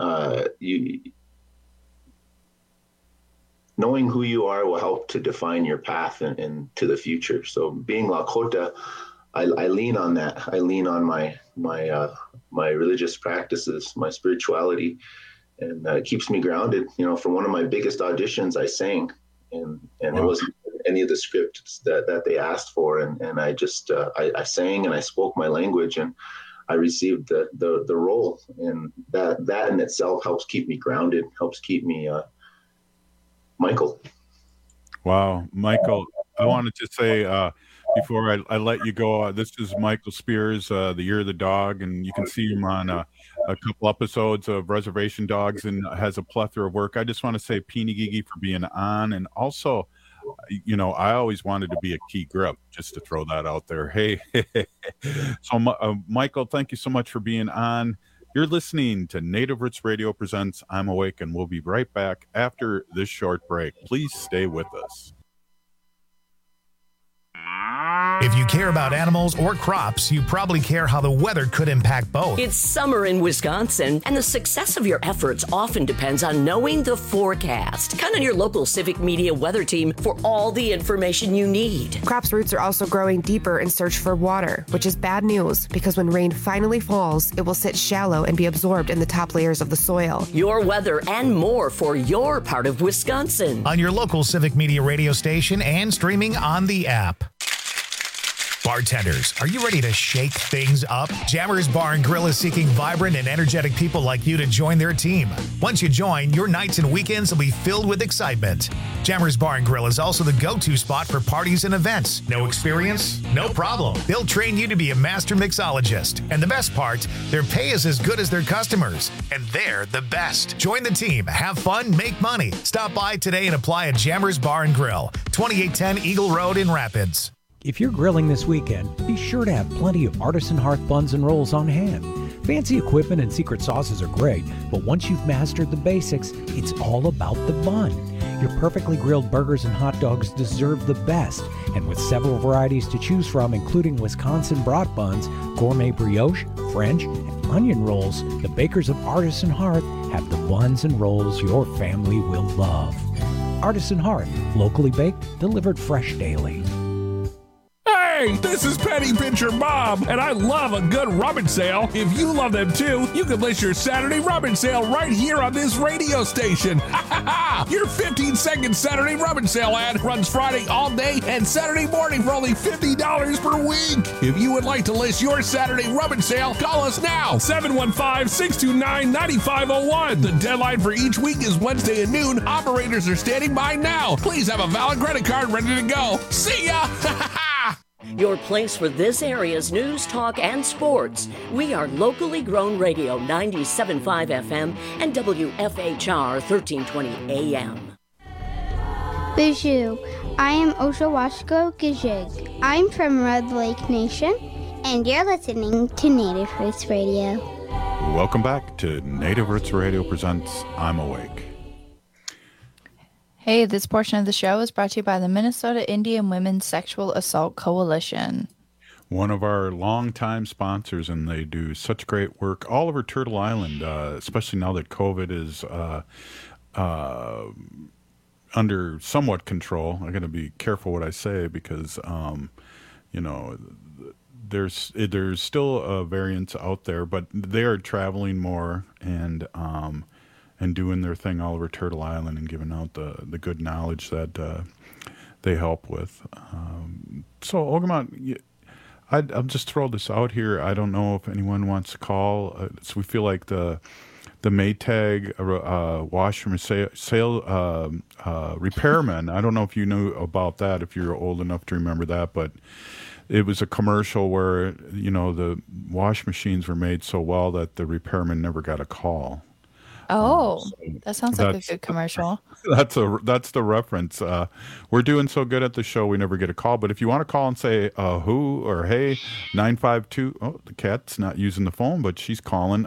knowing who you are will help to define your path and to the future. So being Lakota, I lean on that. I lean on my religious practices, my spirituality, and it keeps me grounded. For one of my biggest auditions, I sang, and wow. It wasn't any of the scripts that they asked for, and I just I sang and I spoke my language, and I received the role, and that in itself helps keep me grounded, helps keep me Michael. Wow, Michael, I wanted to say before I let you go, this is Michael Spears, the Year of the Dog, and you can see him on a couple episodes of Reservation Dogs and has a plethora of work. I just want to say Pinigigi for being on, and also, I always wanted to be a key grip, just to throw that out there. Hey, so Michael, thank you so much for being on. You're listening to Native Roots Radio presents I'm Awake, and we'll be right back after this short break. Please stay with us. If you care about animals or crops, you probably care how the weather could impact both. It's summer in Wisconsin, and the success of your efforts often depends on knowing the forecast. Count on your local Civic Media weather team for all the information you need. Crops' roots are also growing deeper in search for water, which is bad news because when rain finally falls, it will sit shallow and be absorbed in the top layers of the soil. Your weather and more for your part of Wisconsin. On your local Civic Media radio station and streaming on the app. Bartenders, are you ready to shake things up? Jammers Bar and Grill is seeking vibrant and energetic people like you to join their team. Once you join, your nights and weekends will be filled with excitement. Jammers Bar and Grill is also the go-to spot for parties and events. No experience? No problem. They'll train you to be a master mixologist. And the best part, their pay is as good as their customers. And they're the best. Join the team, have fun, make money. Stop by today and apply at Jammers Bar and Grill, 2810 Eagle Road in Rapids. If you're grilling this weekend, be sure to have plenty of Artisan Hearth buns and rolls on hand. Fancy equipment and secret sauces are great, but once you've mastered the basics, it's all about the bun. Your perfectly grilled burgers and hot dogs deserve the best, and with several varieties to choose from, including Wisconsin brat buns, gourmet brioche, French, and onion rolls, the bakers of Artisan Hearth have the buns and rolls your family will love. Artisan Hearth, locally baked, delivered fresh daily. Hey, this is Penny Pincher Bob, and I love a good rummage sale. If you love them too, you can list your Saturday rummage sale right here on this radio station. Your 15-second Saturday rummage sale ad runs Friday all day and Saturday morning for only $50 per week. If you would like to list your Saturday rummage sale, call us now, 715-629-9501. The deadline for each week is Wednesday at noon. Operators are standing by now. Please have a valid credit card ready to go. See ya! Your place for this area's news, talk, and sports. We are locally grown radio 97.5 FM and WFHR 1320 AM. Bijou, I am Oshawashko Gijig. I'm from Red Lake Nation, and you're listening to Native Roots Radio. Welcome back to Native Roots Radio presents I'm Awake. Hey, this portion of the show is brought to you by the Minnesota Indian Women's Sexual Assault Coalition. One of our longtime sponsors, and they do such great work all over Turtle Island, especially now that COVID is under somewhat control. I'm going to be careful what I say because, there's still variants out there, but they are traveling more and doing their thing all over Turtle Island and giving out the good knowledge that they help with. So, Ogimat, I'll just throw this out here. I don't know if anyone wants to call. So we feel like the Maytag washer sale repairman. I don't know if you knew about that, if you're old enough to remember that, but it was a commercial where, the wash machines were made so well that the repairman never got a call. Oh, that sounds like a good commercial. That's the reference. We're doing so good at the show, we never get a call. But if you want to call and say who or hey, 952. Oh, the cat's not using the phone, but she's calling.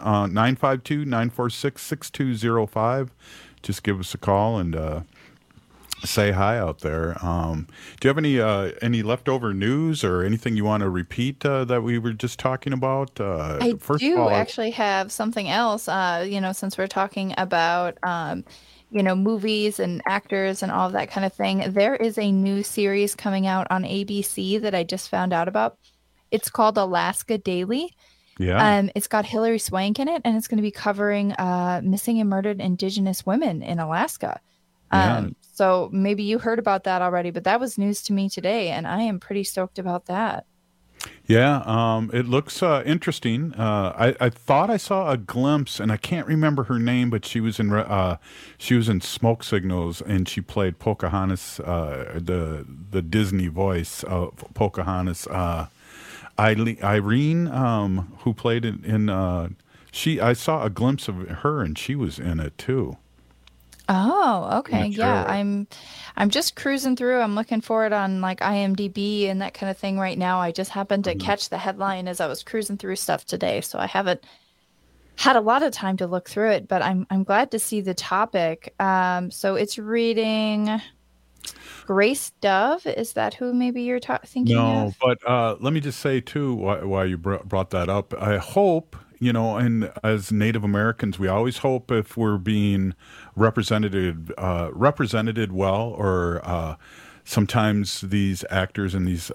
952-946-6205. Just give us a call and say hi out there. Do you have any leftover news or anything you want to repeat that we were just talking about? I actually have something else. Since we're talking about movies and actors and all of that kind of thing, there is a new series coming out on ABC that I just found out about. It's called Alaska Daily. Yeah. It's got Hilary Swank in it, and it's going to be covering missing and murdered Indigenous women in Alaska. So maybe you heard about that already, but that was news to me today, and I am pretty stoked about that. Yeah, it looks interesting. I thought I saw a glimpse, and I can't remember her name, but she was in Smoke Signals, and she played Pocahontas, the Disney voice of Pocahontas. Irene, who played in I saw a glimpse of her, and she was in it too. Oh, okay. Sure. Yeah, I'm just cruising through. I'm looking for it on like IMDb and that kind of thing right now. I just happened to catch the headline as I was cruising through stuff today, so I haven't had a lot of time to look through it, but I'm glad to see the topic. So it's reading Grace Dove. Is that who maybe you're thinking of? No, but let me just say too, why you brought that up. I hope, and as Native Americans, we always hope if we're being represented well, or sometimes these actors in these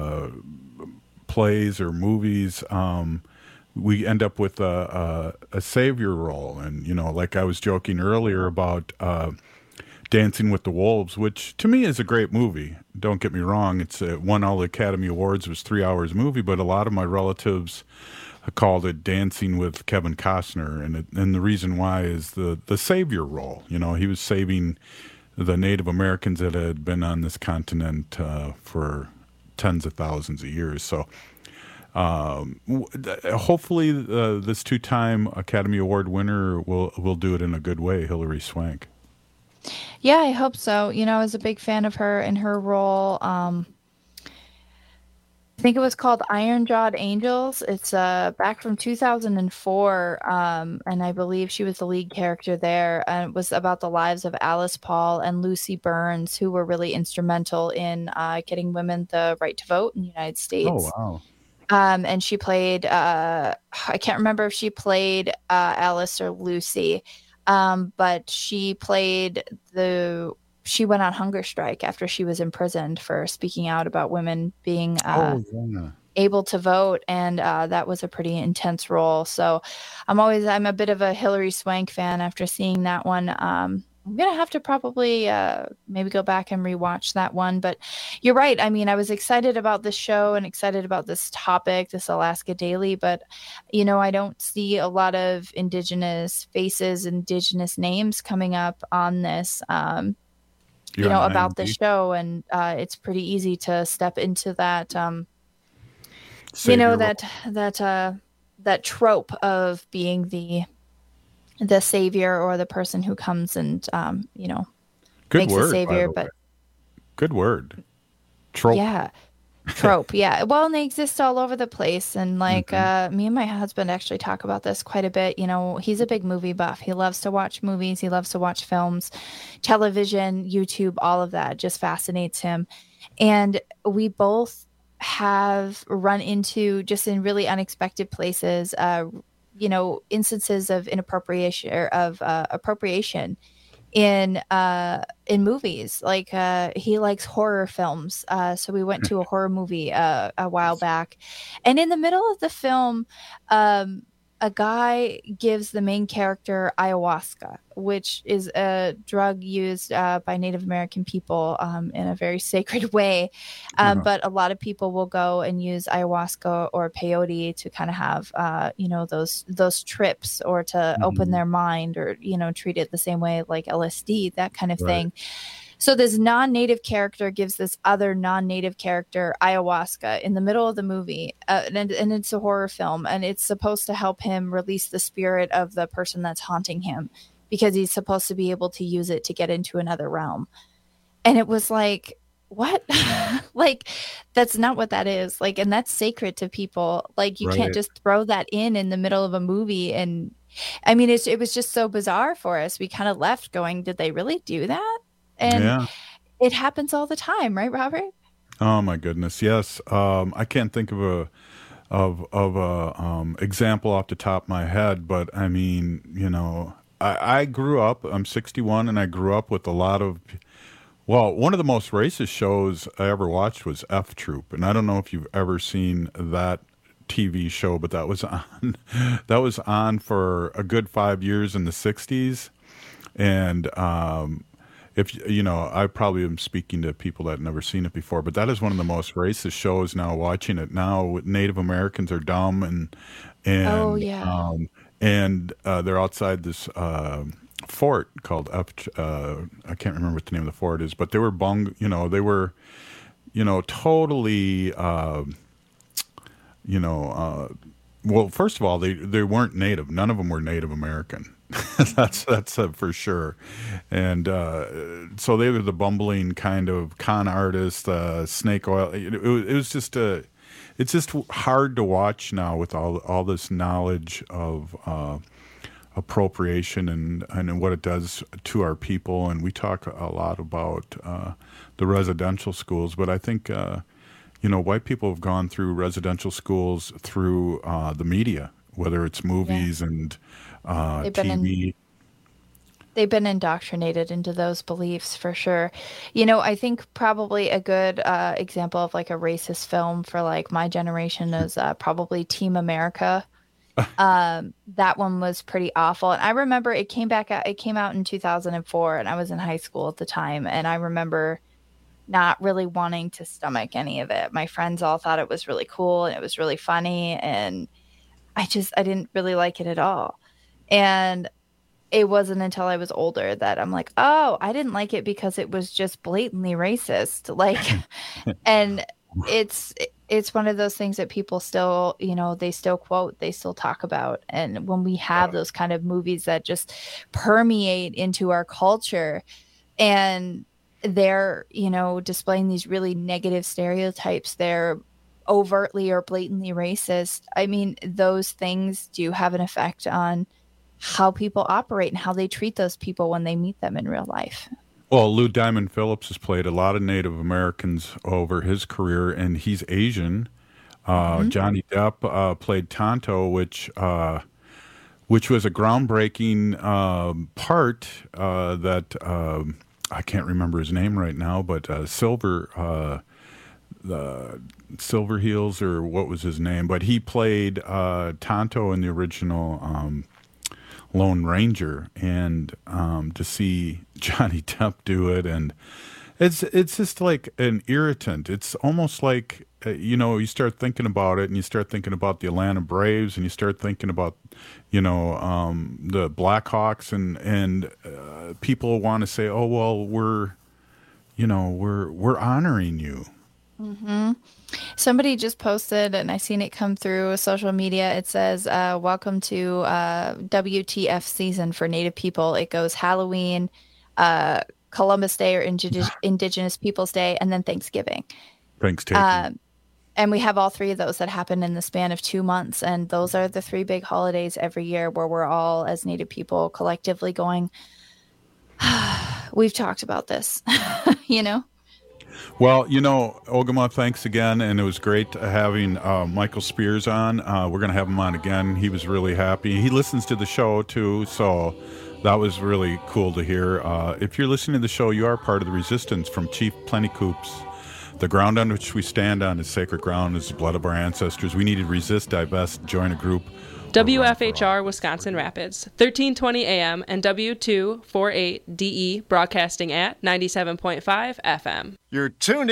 plays or movies, we end up with a savior role. And, like I was joking earlier about Dancing with the Wolves, which to me is a great movie. Don't get me wrong. It's won all the Academy Awards, was 3 hours movie, but a lot of my relatives called it Dancing with Kevin Costner. And the reason why is the savior role. He was saving the Native Americans that had been on this continent for tens of thousands of years. So hopefully this two-time Academy Award winner will do it in a good way, Hilary Swank. Yeah, I hope so. I was a big fan of her in her role. I think it was called Iron Jawed Angels. It's back from 2004, and I believe she was the lead character there. And it was about the lives of Alice Paul and Lucy Burns, who were really instrumental in getting women the right to vote in the United States. Oh, wow. And she played, I can't remember if she played Alice or Lucy, but she went on hunger strike after she was imprisoned for speaking out about women being able to vote. And that was a pretty intense role. So I'm a bit of a Hilary Swank fan after seeing that one. I'm going to have to probably maybe go back and rewatch that one. But you're right. I mean, I was excited about this show and excited about this topic, this Alaska Daily. But, I don't see a lot of Indigenous faces, Indigenous names coming up on this, about the show. And it's pretty easy to step into that, that trope of being the savior or the person who comes and good makes word, a savior. But good word. Trope. Yeah. trope. Yeah. Well, and they exist all over the place. And like me and my husband actually talk about this quite a bit. You know, he's a big movie buff. He loves to watch movies. He loves to watch films, television, YouTube, all of that just fascinates him. And we both have run into, just in really unexpected places, you know, instances of inappropriation or of appropriation in movies. Like he likes horror films, so we went to a horror movie a while back, and in the middle of the film, a guy gives the main character ayahuasca, which is a drug used by Native American people in a very sacred way. But a lot of people will go and use ayahuasca or peyote to kind of have, you know, those trips, or to open their mind, or, you know, treat it the same way like LSD, that kind of thing. So this non-native character gives this other non-native character ayahuasca in the middle of the movie, and it's a horror film, and it's supposed to help him release the spirit of the person that's haunting him, because he's supposed to be able to use it to get into another realm. And it was like, what? Like, that's not what that is. Like, and that's sacred to people. Like, you can't just throw that in the middle of a movie. And I mean, it was just so bizarre for us. We kind of left going, did they really do that? And it happens all the time, right, Robert? Oh my goodness, yes. I can't think of a example off the top of my head, but I mean, you know, I grew up. I'm 61, and I grew up with a lot of. Well, one of the most racist shows I ever watched was F Troop, and I don't know if you've ever seen that TV show, but that was on for a good 5 years in the 60s, and if you know, I probably am speaking to people that have never seen it before, but that is one of the most racist shows now. Watching it now, Native Americans are dumb, and they're outside this fort called I can't remember what the name of the fort is, but they were totally well, first of all, they weren't native. None of them were Native American. that's for sure. And so they were the bumbling kind of con artists, snake oil. It was just it's just hard to watch now with all this knowledge of appropriation and what it does to our people. And we talk a lot about the residential schools, but I think white people have gone through residential schools through the media, whether it's movies and TV. They've been indoctrinated into those beliefs for sure. You know, I think probably a good example of like a racist film for like my generation is probably Team America. That one was pretty awful. And I remember it came out in 2004, and I was in high school at the time. And I remember not really wanting to stomach any of it. My friends all thought it was really cool and it was really funny. And I didn't really like it at all. And it wasn't until I was older that I'm like, oh, I didn't like it because it was just blatantly racist. Like, and it's one of those things that people still, they still quote, they still talk about. And when we have those kind of movies that just permeate into our culture, and they're, displaying these really negative stereotypes, they're overtly or blatantly racist. I mean, those things do have an effect on how people operate and how they treat those people when they meet them in real life. Well, Lou Diamond Phillips has played a lot of Native Americans over his career, and he's Asian. Johnny Depp played Tonto, which was a groundbreaking part that I can't remember his name right now, but Silver Heels, or what was his name? But he played Tonto in the original Lone Ranger, and to see Johnny Depp do it, and it's just like an irritant. It's almost like you start thinking about it, and you start thinking about the Atlanta Braves, and you start thinking about the Blackhawks, and people want to say, oh well, we're honoring you. Mm-hmm. Somebody just posted, and I seen it come through social media. It says, welcome to WTF season for Native people. It goes Halloween, Columbus Day or Indigenous Peoples Day, and then Thanksgiving. Thanksgiving. And we have all three of those that happen in the span of 2 months. And those are the three big holidays every year where we're all, as Native people, collectively going, we've talked about this, you know? Well, Ogama, thanks again. And it was great having Michael Spears on. We're going to have him on again. He was really happy. He listens to the show, too. So that was really cool to hear. If you're listening to the show, you are part of the resistance from Chief Plentycoops. The ground on which we stand on is sacred ground, is the blood of our ancestors. We need to resist, divest, join a group. WFHR Wisconsin Rapids, 1320 AM and W248DE broadcasting at 97.5 FM. You're tuned in.